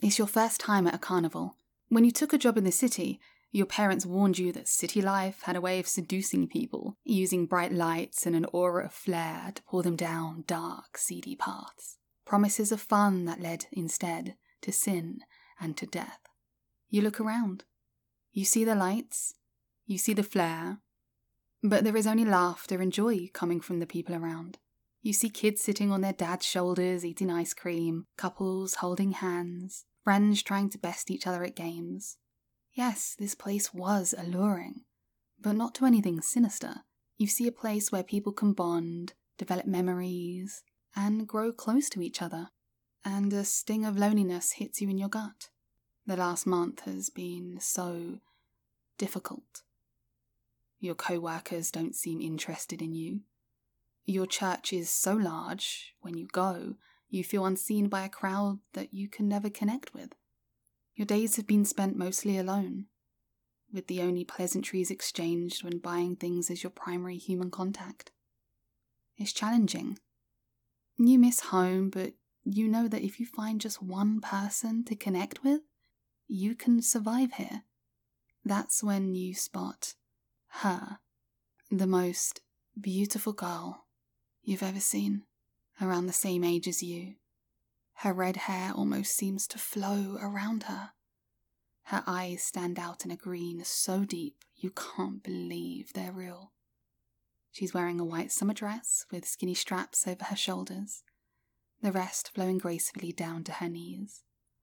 It's your first time at a carnival. When you took a job in the city, your parents warned you that city life had a way of seducing people, using bright lights and an aura of flair to pull them down dark, seedy paths. Promises of fun that led, instead, to sin and to death. You look around. You see the lights. You see the flair. But there is only laughter and joy coming from the people around. You see kids sitting on their dad's shoulders eating ice cream, couples holding hands, friends trying to best each other at games. Yes, this place was alluring, but not to anything sinister. You see a place where people can bond, develop memories, and grow close to each other. And a sting of loneliness hits you in your gut. The last month has been so difficult. Your co-workers don't seem interested in you. Your church is so large, when you go, you feel unseen by a crowd that you can never connect with. Your days have been spent mostly alone, with the only pleasantries exchanged when buying things as your primary human contact. It's challenging. You miss home, but you know that if you find just one person to connect with, you can survive here. That's when you spot her, the most beautiful girl you've ever seen, around the same age as you. Her red hair almost seems to flow around her. Her eyes stand out in a green so deep you can't believe they're real. She's wearing a white summer dress with skinny straps over her shoulders, the rest flowing gracefully down to her knees.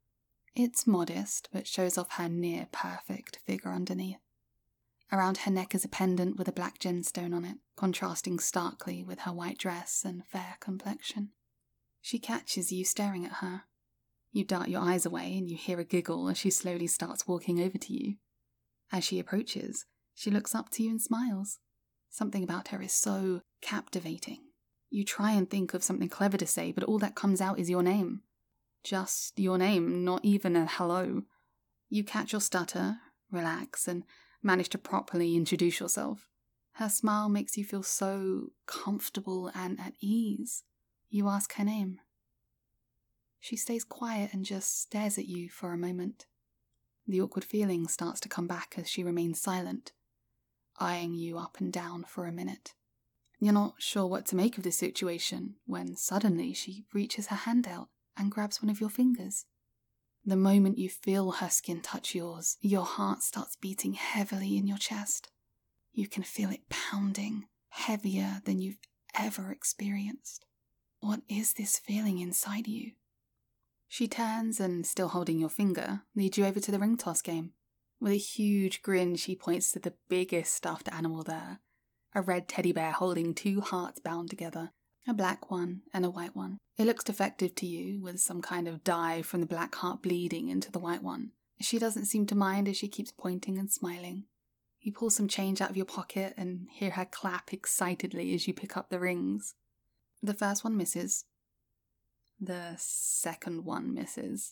It's modest, but shows off her near-perfect figure underneath. Around her neck is a pendant with a black gemstone on it, contrasting starkly with her white dress and fair complexion. She catches you staring at her. You dart your eyes away and you hear a giggle as she slowly starts walking over to you. As she approaches, she looks up to you and smiles. Something about her is so captivating. You try and think of something clever to say, but all that comes out is your name. Just your name, not even a hello. You catch your stutter, relax, and manage to properly introduce yourself. Her smile makes you feel so comfortable and at ease. You ask her name. She stays quiet and just stares at you for a moment. The awkward feeling starts to come back as she remains silent, eyeing you up and down for a minute. You're not sure what to make of this situation when suddenly she reaches her hand out and grabs one of your fingers. The moment you feel her skin touch yours, your heart starts beating heavily in your chest. You can feel it pounding, heavier than you've ever experienced. What is this feeling inside you? She turns and, still holding your finger, leads you over to the ring toss game. With a huge grin, she points to the biggest stuffed animal there. A red teddy bear holding two hearts bound together, a black one and a white one. It looks defective to you, with some kind of dye from the black heart bleeding into the white one. She doesn't seem to mind as she keeps pointing and smiling. You pull some change out of your pocket and hear her clap excitedly as you pick up the rings. The first one misses. The second one misses.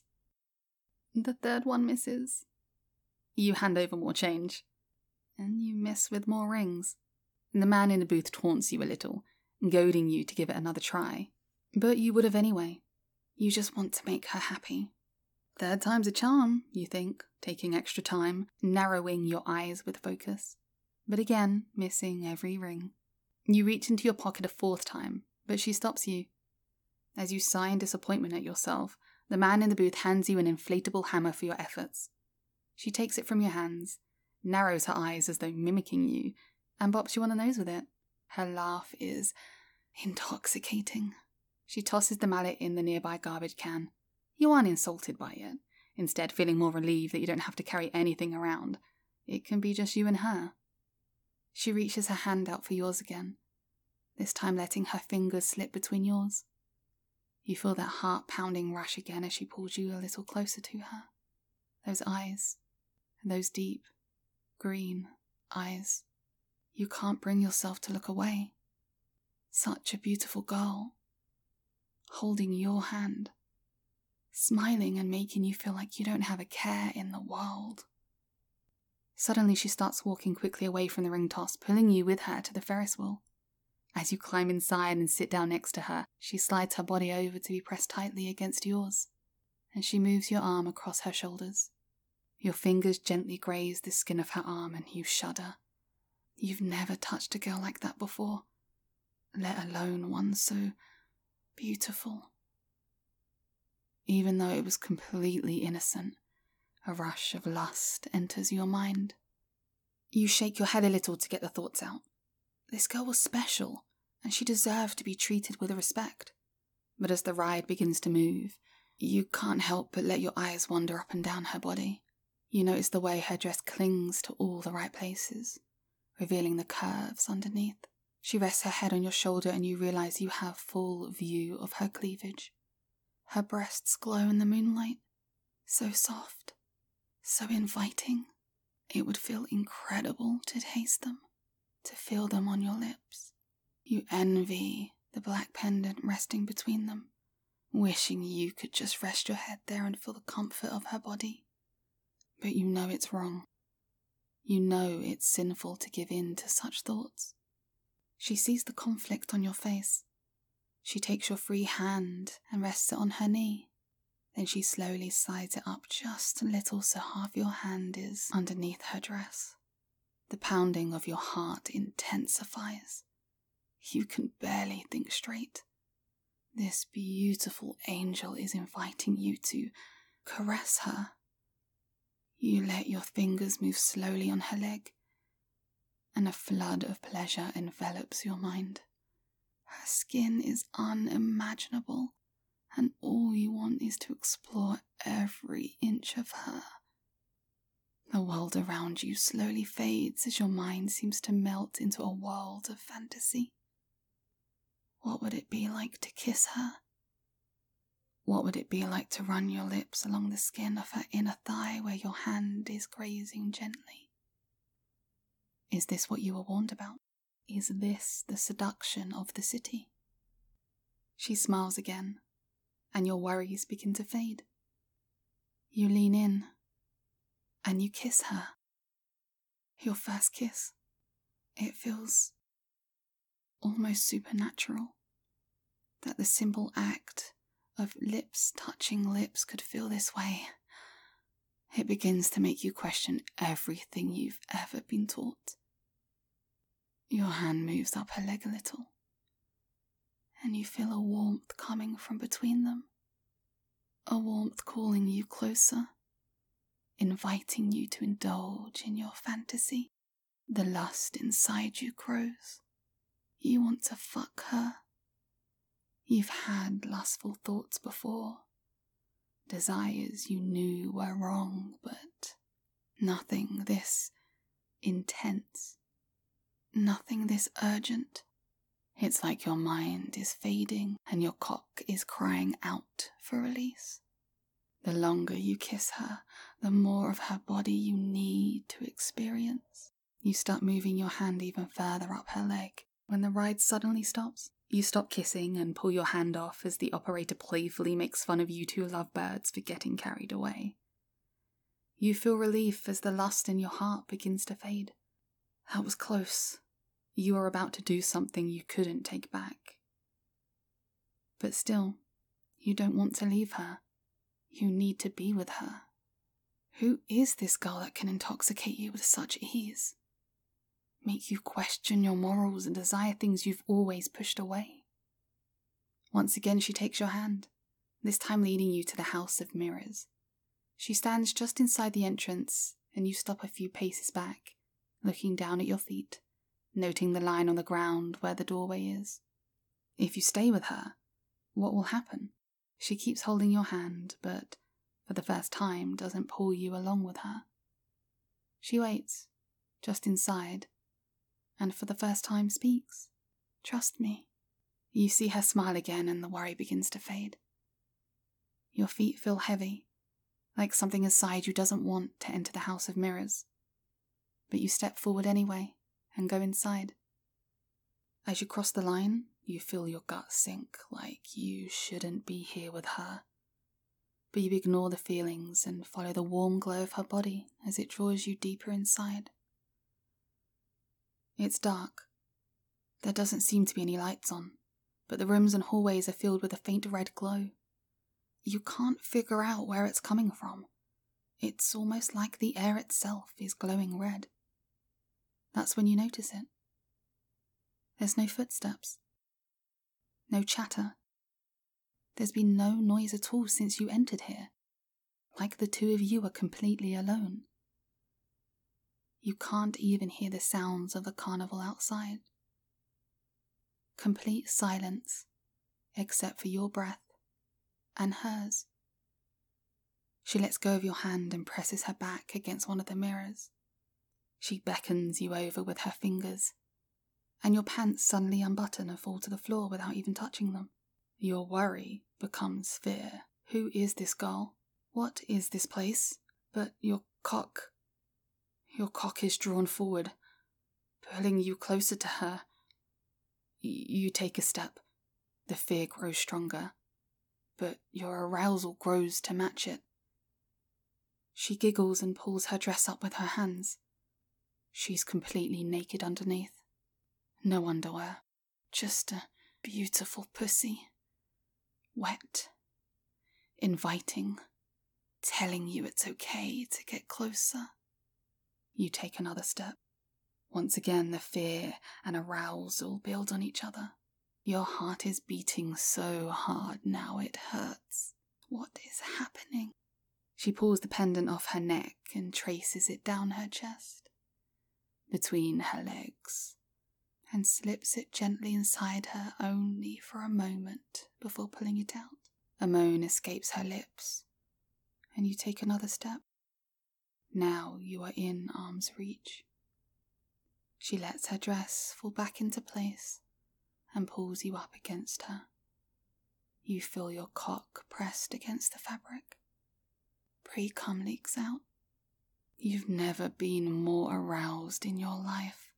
The third one misses. You hand over more change. And you miss with more rings. The man in the booth taunts you a little, goading you to give it another try. But you would have anyway. You just want to make her happy. Third time's a charm, you think, taking extra time, narrowing your eyes with focus. But again, missing every ring. You reach into your pocket a fourth time, but she stops you. As you sigh in disappointment at yourself, the man in the booth hands you an inflatable hammer for your efforts. She takes it from your hands, narrows her eyes as though mimicking you, and bops you on the nose with it. Her laugh is intoxicating. She tosses the mallet in the nearby garbage can. You aren't insulted by it, instead feeling more relieved that you don't have to carry anything around. It can be just you and her. She reaches her hand out for yours again, this time letting her fingers slip between yours. You feel that heart-pounding rush again as she pulls you a little closer to her. Those eyes, those deep, green eyes. You can't bring yourself to look away. Such a beautiful girl, holding your hand, smiling and making you feel like you don't have a care in the world. Suddenly she starts walking quickly away from the ring toss, pulling you with her to the Ferris wheel. As you climb inside and sit down next to her, she slides her body over to be pressed tightly against yours. and she moves your arm across her shoulders. Your fingers gently graze the skin of her arm and you shudder. You've never touched a girl like that before, let alone one so beautiful. Even though it was completely innocent, a rush of lust enters your mind. You shake your head a little to get the thoughts out. This girl was special, and she deserved to be treated with respect. But as the ride begins to move, you can't help but let your eyes wander up and down her body. You notice the way her dress clings to all the right places, revealing the curves underneath. She rests her head on your shoulder and you realize you have full view of her cleavage. Her breasts glow in the moonlight, so soft, so inviting. It would feel incredible to taste them, to feel them on your lips. You envy the black pendant resting between them, wishing you could just rest your head there and feel the comfort of her body. But you know it's wrong. You know it's sinful to give in to such thoughts. She sees the conflict on your face. She takes your free hand and rests it on her knee. Then she slowly slides it up just a little so half your hand is underneath her dress. The pounding of your heart intensifies. You can barely think straight. This beautiful angel is inviting you to caress her. You let your fingers move slowly on her leg, and a flood of pleasure envelops your mind. Her skin is unimaginable, and all you want is to explore every inch of her. The world around you slowly fades as your mind seems to melt into a world of fantasy. What would it be like to kiss her? What would it be like to run your lips along the skin of her inner thigh where your hand is grazing gently? Is this what you were warned about? Is this the seduction of the city? She smiles again, and your worries begin to fade. You lean in, and you kiss her. Your first kiss. It feels almost supernatural that the simple act of lips touching lips could feel this way. It begins to make you question everything you've ever been taught. Your hand moves up her leg a little, and you feel a warmth coming from between them. A warmth calling you closer, inviting you to indulge in your fantasy. The lust inside you grows. You want to fuck her. You've had lustful thoughts before, desires you knew were wrong, but nothing this intense, nothing this urgent. It's like your mind is fading and your cock is crying out for release. The longer you kiss her, the more of her body you need to experience. You start moving your hand even further up her leg. When the ride suddenly stops, you stop kissing and pull your hand off as the operator playfully makes fun of you two lovebirds for getting carried away. You feel relief as the lust in your heart begins to fade. That was close. You are about to do something you couldn't take back. But still, you don't want to leave her. You need to be with her. Who is this girl that can intoxicate you with such ease? Make you question your morals and desire things you've always pushed away. Once again she takes your hand, this time leading you to the House of Mirrors. She stands just inside the entrance, and you stop a few paces back, looking down at your feet, noting the line on the ground where the doorway is. If you stay with her, what will happen? She keeps holding your hand, but for the first time doesn't pull you along with her. She waits, just inside, and for the first time speaks. Trust me. You see her smile again and the worry begins to fade. Your feet feel heavy, like something inside you doesn't want to enter the House of Mirrors. But you step forward anyway and go inside. As you cross the line, you feel your gut sink like you shouldn't be here with her. But you ignore the feelings and follow the warm glow of her body as it draws you deeper inside. It's dark. There doesn't seem to be any lights on, but the rooms and hallways are filled with a faint red glow. you can't figure out where it's coming from. It's almost like the air itself is glowing red. That's when you notice it. There's no footsteps. No chatter. There's been no noise at all since you entered here. Like the two of you are completely alone. You can't even hear the sounds of the carnival outside. Complete silence, except for your breath and hers. She lets go of your hand and presses her back against one of the mirrors. She beckons you over with her fingers, and your pants suddenly unbutton and fall to the floor without even touching them. Your worry becomes fear. Who is this girl? What is this place? But your cock is drawn forward, pulling you closer to her. You take a step. The fear grows stronger, but your arousal grows to match it. She giggles and pulls her dress up with her hands. She's completely naked underneath. No underwear, just a beautiful pussy. Wet, inviting, telling you it's okay to get closer. You take another step. Once again, the fear and arousal build on each other. Your heart is beating so hard now it hurts. What is happening? She pulls the pendant off her neck and traces it down her chest, between her legs, and slips it gently inside her only for a moment before pulling it out. A moan escapes her lips, and you take another step. Now you are in arm's reach. She lets her dress fall back into place and pulls you up against her. You feel your cock pressed against the fabric. Pre-cum leaks out. You've never been more aroused in your life.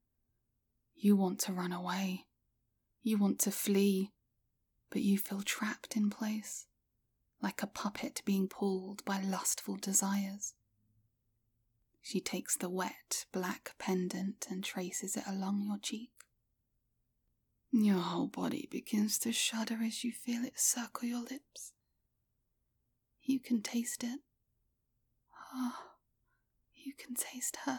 You want to run away. You want to flee, but you feel trapped in place, like a puppet being pulled by lustful desires. She takes the wet, black pendant and traces it along your cheek. Your whole body begins to shudder as you feel it circle your lips. You can taste it. Oh, you can taste her.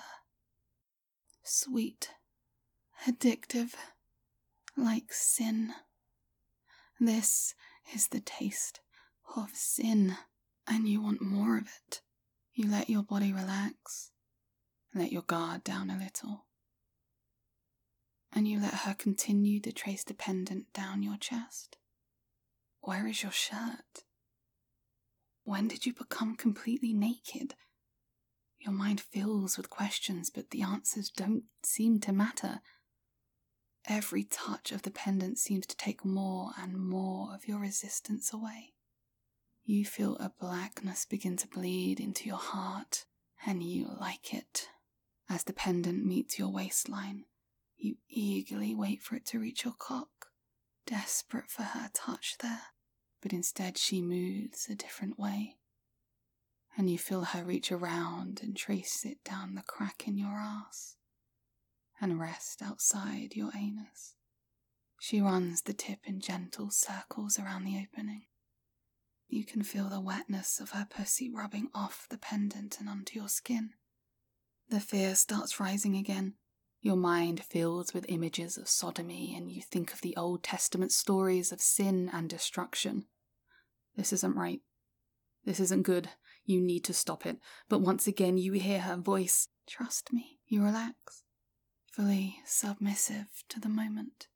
Sweet, addictive, like sin. This is the taste of sin, and you want more of it. You let your body relax, let your guard down a little, and you let her continue to trace the pendant down your chest. Where is your shirt? When did you become completely naked? Your mind fills with questions, but the answers don't seem to matter. Every touch of the pendant seems to take more and more of your resistance away. You feel a blackness begin to bleed into your heart, and you like it. As the pendant meets your waistline, you eagerly wait for it to reach your cock, desperate for her touch there. But instead she moves a different way, and you feel her reach around and trace it down the crack in your ass, and rest outside your anus. She runs the tip in gentle circles around the opening. You can feel the wetness of her pussy rubbing off the pendant and onto your skin. The fear starts rising again. Your mind fills with images of sodomy, and you think of the Old Testament stories of sin and destruction. This isn't right. This isn't good. You need to stop it. But once again you hear her voice. Trust me. You relax, fully submissive to the moment,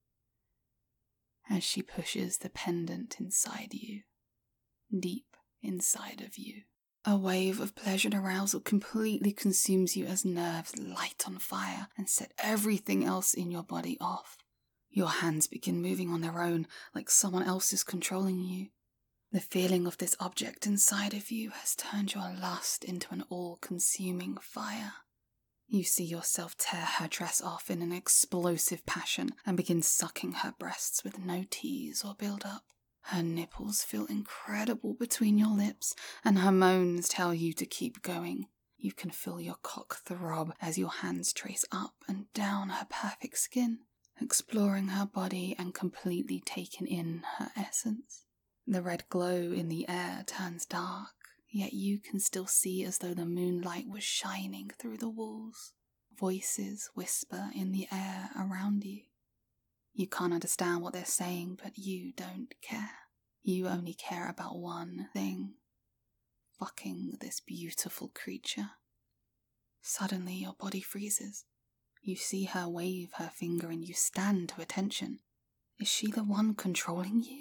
as she pushes the pendant inside you, deep inside of you. A wave of pleasure and arousal completely consumes you as nerves light on fire and set everything else in your body off. Your hands begin moving on their own, like someone else is controlling you. The feeling of this object inside of you has turned your lust into an all-consuming fire. You see yourself tear her dress off in an explosive passion and begin sucking her breasts with no tease or build-up. Her nipples feel incredible between your lips, and her moans tell you to keep going. You can feel your cock throb as your hands trace up and down her perfect skin, exploring her body and completely taking in her essence. The red glow in the air turns dark, yet you can still see as though the moonlight was shining through the walls. Voices whisper in the air around you. You can't understand what they're saying, but you don't care. You only care about one thing: fucking this beautiful creature. Suddenly your body freezes. You see her wave her finger and you stand to attention. Is she the one controlling you?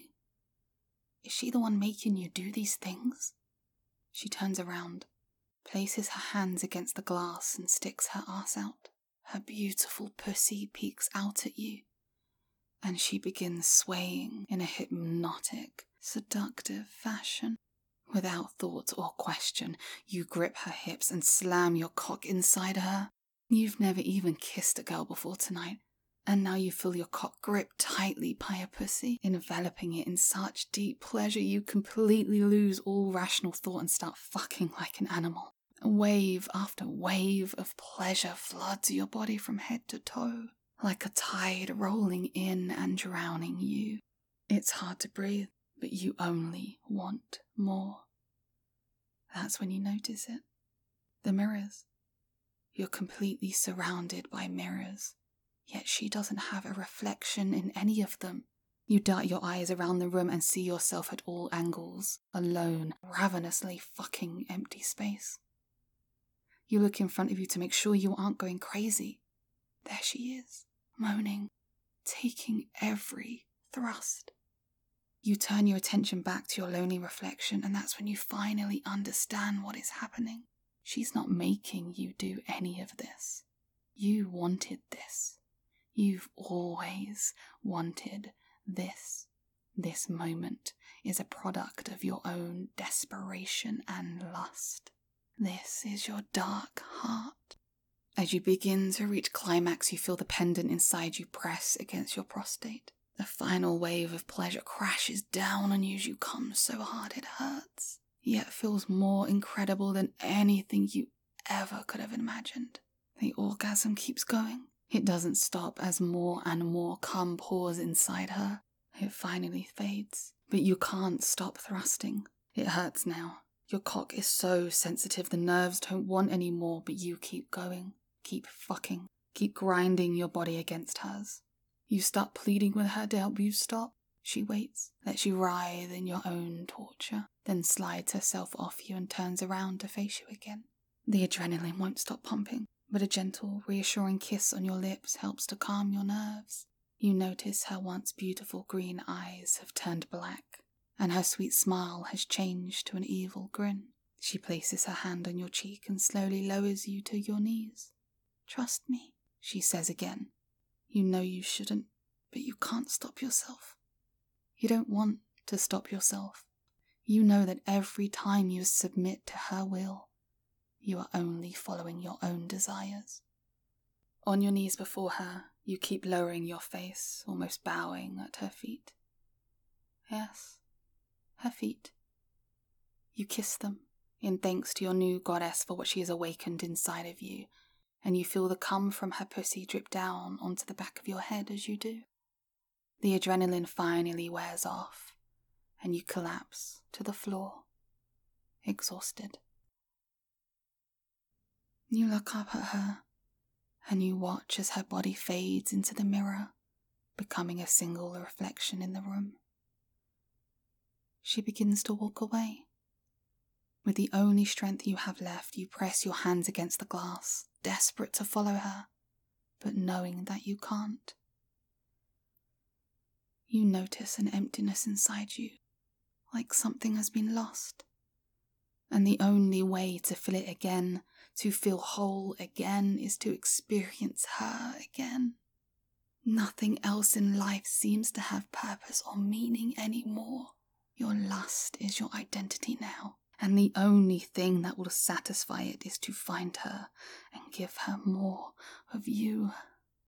Is she the one making you do these things? She turns around, places her hands against the glass and sticks her ass out. Her beautiful pussy peeks out at you, and she begins swaying in a hypnotic, seductive fashion. Without thought or question, you grip her hips and slam your cock inside her. You've never even kissed a girl before tonight, and now you feel your cock gripped tightly by a pussy, enveloping it in such deep pleasure you completely lose all rational thought and start fucking like an animal. Wave after wave of pleasure floods your body from head to toe, like a tide rolling in and drowning you. It's hard to breathe, but you only want more. That's when you notice it. The mirrors. You're completely surrounded by mirrors, yet she doesn't have a reflection in any of them. You dart your eyes around the room and see yourself at all angles, alone, ravenously fucking empty space. You look in front of you to make sure you aren't going crazy. There she is, moaning, taking every thrust. You turn your attention back to your lonely reflection, and that's when you finally understand what is happening. She's not making you do any of this. You wanted this. You've always wanted this. This moment is a product of your own desperation and lust. This is your dark heart. As you begin to reach climax, you feel the pendant inside you press against your prostate. The final wave of pleasure crashes down on you as you come so hard it hurts, yet feels more incredible than anything you ever could have imagined. The orgasm keeps going. It doesn't stop as more and more cum pours inside her. It finally fades, but you can't stop thrusting. It hurts now. Your cock is so sensitive the nerves don't want any more, but you keep going, keep fucking, keep grinding your body against hers. You start pleading with her to help you stop. She waits, lets you writhe in your own torture, then slides herself off you and turns around to face you again. The adrenaline won't stop pumping, but a gentle, reassuring kiss on your lips helps to calm your nerves. You notice her once beautiful green eyes have turned black, and her sweet smile has changed to an evil grin. She places her hand on your cheek and slowly lowers you to your knees. "Trust me," she says again. You know you shouldn't, but you can't stop yourself. You don't want to stop yourself. You know that every time you submit to her will, you are only following your own desires. On your knees before her, you keep lowering your face, almost bowing at her feet. Yes, her feet. You kiss them, in thanks to your new goddess for what she has awakened inside of you, and you feel the cum from her pussy drip down onto the back of your head as you do. The adrenaline finally wears off, and you collapse to the floor, exhausted. You look up at her, and you watch as her body fades into the mirror, becoming a single reflection in the room. She begins to walk away. With the only strength you have left, you press your hands against the glass, desperate to follow her, but knowing that you can't. You notice an emptiness inside you, like something has been lost. And the only way to fill it again, to feel whole again, is to experience her again. Nothing else in life seems to have purpose or meaning anymore. Your lust is your identity now, and the only thing that will satisfy it is to find her and give her more of you.